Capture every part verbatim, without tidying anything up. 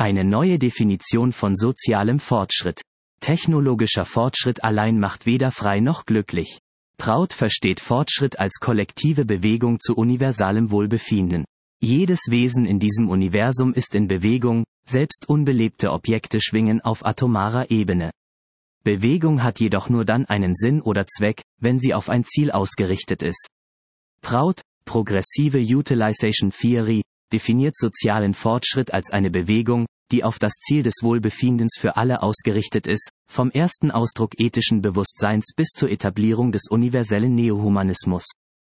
Eine neue Definition von sozialem Fortschritt. Technologischer Fortschritt allein macht weder frei noch glücklich. Proud versteht Fortschritt als kollektive Bewegung zu universalem Wohlbefinden. Jedes Wesen in diesem Universum ist in Bewegung, selbst unbelebte Objekte schwingen auf atomarer Ebene. Bewegung hat jedoch nur dann einen Sinn oder Zweck, wenn sie auf ein Ziel ausgerichtet ist. Proud, Progressive Utilization Theory, definiert sozialen Fortschritt als eine Bewegung, die auf das Ziel des Wohlbefindens für alle ausgerichtet ist, vom ersten Ausdruck ethischen Bewusstseins bis zur Etablierung des universellen Neohumanismus.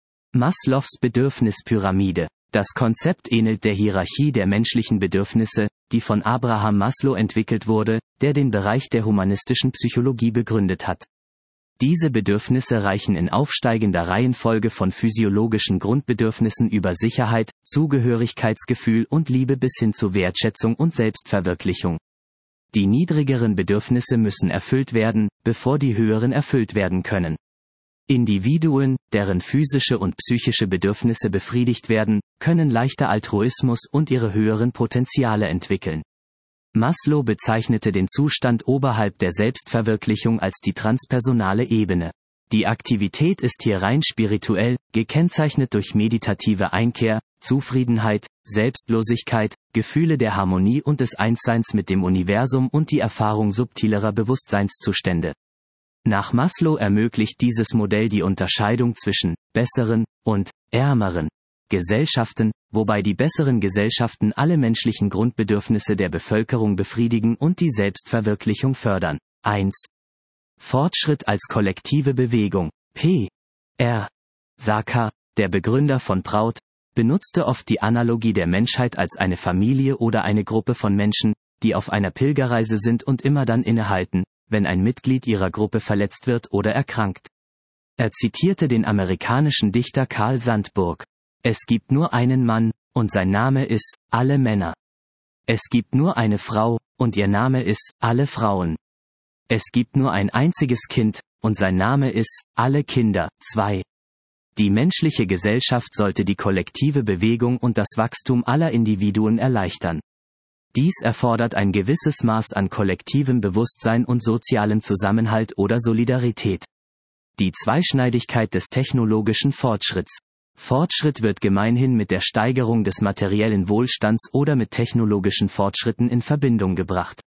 Maslows Bedürfnispyramide. Das Konzept ähnelt der Hierarchie der menschlichen Bedürfnisse, die von Abraham Maslow entwickelt wurde, der den Bereich der humanistischen Psychologie begründet hat. Diese Bedürfnisse reichen in aufsteigender Reihenfolge von physiologischen Grundbedürfnissen über Sicherheit, Zugehörigkeitsgefühl und Liebe bis hin zu Wertschätzung und Selbstverwirklichung. Die niedrigeren Bedürfnisse müssen erfüllt werden, bevor die höheren erfüllt werden können. Individuen, deren physische und psychische Bedürfnisse befriedigt werden, können leichter Altruismus und ihre höheren Potenziale entwickeln. Maslow bezeichnete den Zustand oberhalb der Selbstverwirklichung als die transpersonale Ebene. Die Aktivität ist hier rein spirituell, gekennzeichnet durch meditative Einkehr, Zufriedenheit, Selbstlosigkeit, Gefühle der Harmonie und des Einsseins mit dem Universum und die Erfahrung subtilerer Bewusstseinszustände. Nach Maslow ermöglicht dieses Modell die Unterscheidung zwischen besseren und ärmeren Gesellschaften, wobei die besseren Gesellschaften alle menschlichen Grundbedürfnisse der Bevölkerung befriedigen und die Selbstverwirklichung fördern. eins. Fortschritt als kollektive Bewegung. P. R. Saka, der Begründer von Proud, benutzte oft die Analogie der Menschheit als eine Familie oder eine Gruppe von Menschen, die auf einer Pilgerreise sind und immer dann innehalten, wenn ein Mitglied ihrer Gruppe verletzt wird oder erkrankt. Er zitierte den amerikanischen Dichter Carl Sandburg. Es gibt nur einen Mann, und sein Name ist, alle Männer. Es gibt nur eine Frau, und ihr Name ist, alle Frauen. Es gibt nur ein einziges Kind, und sein Name ist, alle Kinder. zwei. Die menschliche Gesellschaft sollte die kollektive Bewegung und das Wachstum aller Individuen erleichtern. Dies erfordert ein gewisses Maß an kollektivem Bewusstsein und sozialem Zusammenhalt oder Solidarität. Die Zweischneidigkeit des technologischen Fortschritts. Fortschritt wird gemeinhin mit der Steigerung des materiellen Wohlstands oder mit technologischen Fortschritten in Verbindung gebracht.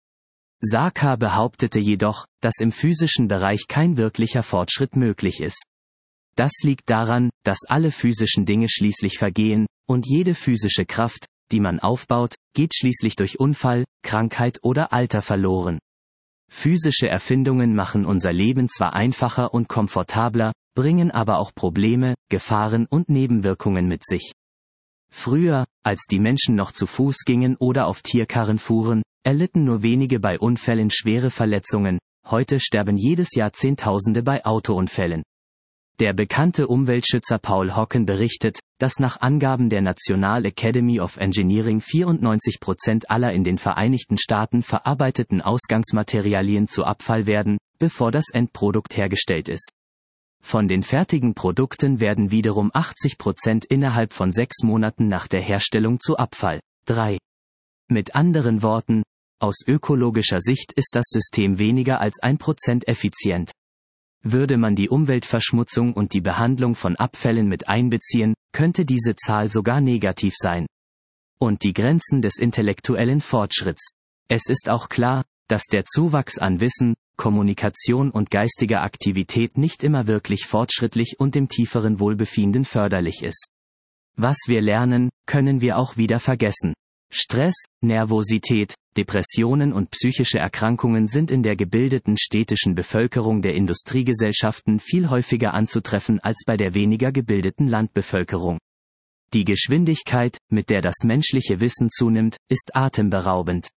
Saka behauptete jedoch, dass im physischen Bereich kein wirklicher Fortschritt möglich ist. Das liegt daran, dass alle physischen Dinge schließlich vergehen, und jede physische Kraft, die man aufbaut, geht schließlich durch Unfall, Krankheit oder Alter verloren. Physische Erfindungen machen unser Leben zwar einfacher und komfortabler, bringen aber auch Probleme, Gefahren und Nebenwirkungen mit sich. Früher, als die Menschen noch zu Fuß gingen oder auf Tierkarren fuhren, erlitten nur wenige bei Unfällen schwere Verletzungen, heute sterben jedes Jahr Zehntausende bei Autounfällen. Der bekannte Umweltschützer Paul Hocken berichtet, dass nach Angaben der National Academy of Engineering vierundneunzig Prozent aller in den Vereinigten Staaten verarbeiteten Ausgangsmaterialien zu Abfall werden, bevor das Endprodukt hergestellt ist. Von den fertigen Produkten werden wiederum achtzig Prozent innerhalb von sechs Monaten nach der Herstellung zu Abfall. drei. Mit anderen Worten, aus ökologischer Sicht ist das System weniger als ein Prozent effizient. Würde man die Umweltverschmutzung und die Behandlung von Abfällen mit einbeziehen, könnte diese Zahl sogar negativ sein. Und die Grenzen des intellektuellen Fortschritts. Es ist auch klar, dass der Zuwachs an Wissen, Kommunikation und geistiger Aktivität nicht immer wirklich fortschrittlich und dem tieferen Wohlbefinden förderlich ist. Was wir lernen, können wir auch wieder vergessen. Stress, Nervosität, Depressionen und psychische Erkrankungen sind in der gebildeten städtischen Bevölkerung der Industriegesellschaften viel häufiger anzutreffen als bei der weniger gebildeten Landbevölkerung. Die Geschwindigkeit, mit der das menschliche Wissen zunimmt, ist atemberaubend.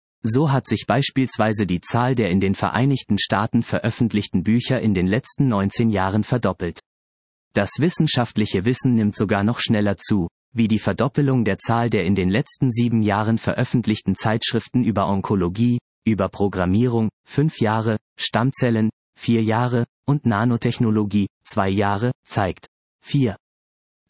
So hat sich beispielsweise die Zahl der in den Vereinigten Staaten veröffentlichten Bücher in den letzten neunzehn Jahren verdoppelt. Das wissenschaftliche Wissen nimmt sogar noch schneller zu, wie die Verdoppelung der Zahl der in den letzten sieben Jahren veröffentlichten Zeitschriften über Onkologie, über Programmierung, fünf Jahre, Stammzellen, vier Jahre, und Nanotechnologie, zwei Jahre, zeigt. vier.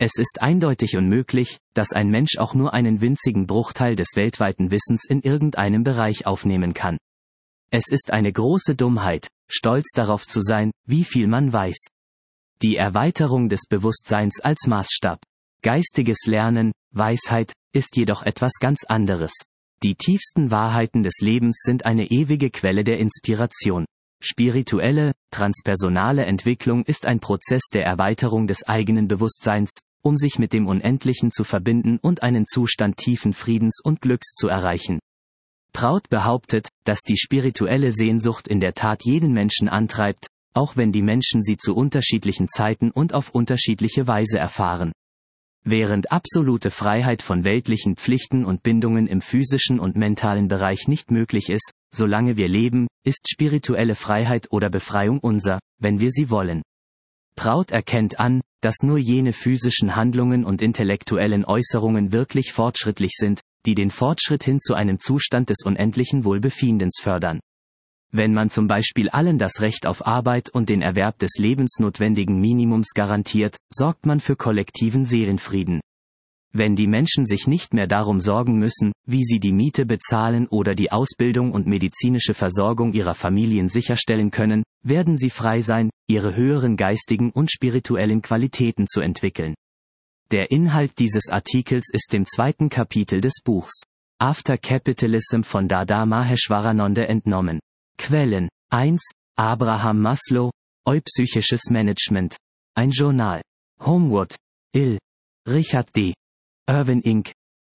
Es ist eindeutig unmöglich, dass ein Mensch auch nur einen winzigen Bruchteil des weltweiten Wissens in irgendeinem Bereich aufnehmen kann. Es ist eine große Dummheit, stolz darauf zu sein, wie viel man weiß. Die Erweiterung des Bewusstseins als Maßstab. Geistiges Lernen, Weisheit, ist jedoch etwas ganz anderes. Die tiefsten Wahrheiten des Lebens sind eine ewige Quelle der Inspiration. Spirituelle, transpersonale Entwicklung ist ein Prozess der Erweiterung des eigenen Bewusstseins, um sich mit dem Unendlichen zu verbinden und einen Zustand tiefen Friedens und Glücks zu erreichen. Prout behauptet, dass die spirituelle Sehnsucht in der Tat jeden Menschen antreibt, auch wenn die Menschen sie zu unterschiedlichen Zeiten und auf unterschiedliche Weise erfahren. Während absolute Freiheit von weltlichen Pflichten und Bindungen im physischen und mentalen Bereich nicht möglich ist, solange wir leben, ist spirituelle Freiheit oder Befreiung unser, wenn wir sie wollen. Prout erkennt an, dass nur jene physischen Handlungen und intellektuellen Äußerungen wirklich fortschrittlich sind, die den Fortschritt hin zu einem Zustand des unendlichen Wohlbefindens fördern. Wenn man zum Beispiel allen das Recht auf Arbeit und den Erwerb des lebensnotwendigen Minimums garantiert, sorgt man für kollektiven Seelenfrieden. Wenn die Menschen sich nicht mehr darum sorgen müssen, wie sie die Miete bezahlen oder die Ausbildung und medizinische Versorgung ihrer Familien sicherstellen können, werden sie frei sein, ihre höheren geistigen und spirituellen Qualitäten zu entwickeln. Der Inhalt dieses Artikels ist dem zweiten Kapitel des Buchs After Capitalism von Dada Maheshwarananda entnommen. Quellen: eins. Abraham Maslow, Eupsychisches Management. Ein Journal. Homewood, Ill. Richard D. Irwin Incorporated.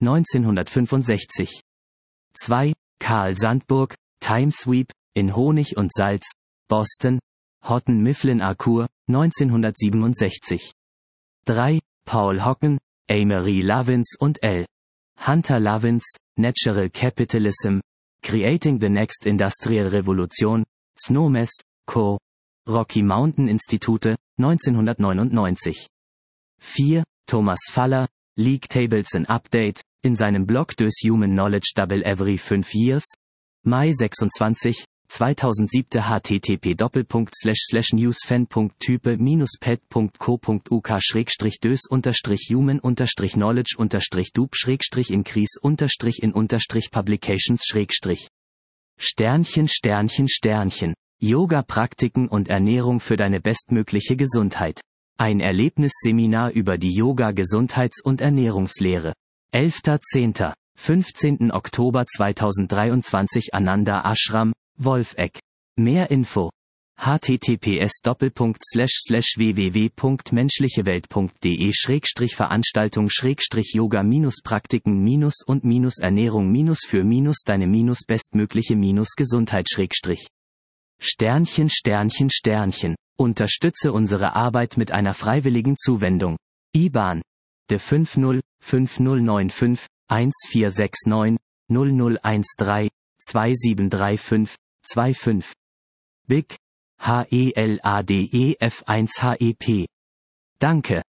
neunzehnhundertfünfundsechzig. zwei. Carl Sandburg, Timesweep, in Honig und Salz, Boston, Houghton Mifflin Harcourt, neunzehnhundertsiebenundsechzig. drei. Paul Hocken, Amory Lovins und L. Hunter Lovins, Natural Capitalism, Creating the Next Industrial Revolution, Snowmass, Co. Rocky Mountain Institute, neunzehnhundertneunundneunzig. vier. Thomas Faller, League Tables and Update, in seinem Blog Does Human Knowledge Double Every five Years? Mai sechsundzwanzig, zweitausendsieben http doppelpunkt slash slash newsfan punkt type minus pad punkt co punkt uk schrägstrich dös unterstrich human unterstrich knowledge unterstrich dub schrägstrich increase unterstrich in unterstrich publications schrägstrich Sternchen Sternchen Sternchen Yoga-Praktiken und Ernährung für deine bestmögliche Gesundheit. Ein Erlebnisseminar über die Yoga-Gesundheits- und Ernährungslehre. elfter zehnter fünfzehnten Oktober zweitausenddreiundzwanzig Ananda Ashram, Wolfegg. Mehr Info. https doppelpunkt slash slash www punkt menschlichewelt punkt de schrägstrich Veranstaltung schrägstrich Yoga minus Praktiken minus und minus Ernährung minus für minus deine minus bestmögliche minus Gesundheit schrägstrich Sternchen Sternchen Sternchen. Unterstütze unsere Arbeit mit einer freiwilligen Zuwendung. I B A N. De fünf null fünf null neun fünf eins vier sechs neun null null eins drei zwei sieben drei fünf zwei fünf. B I C. H E L A D E F eins H E P. Danke.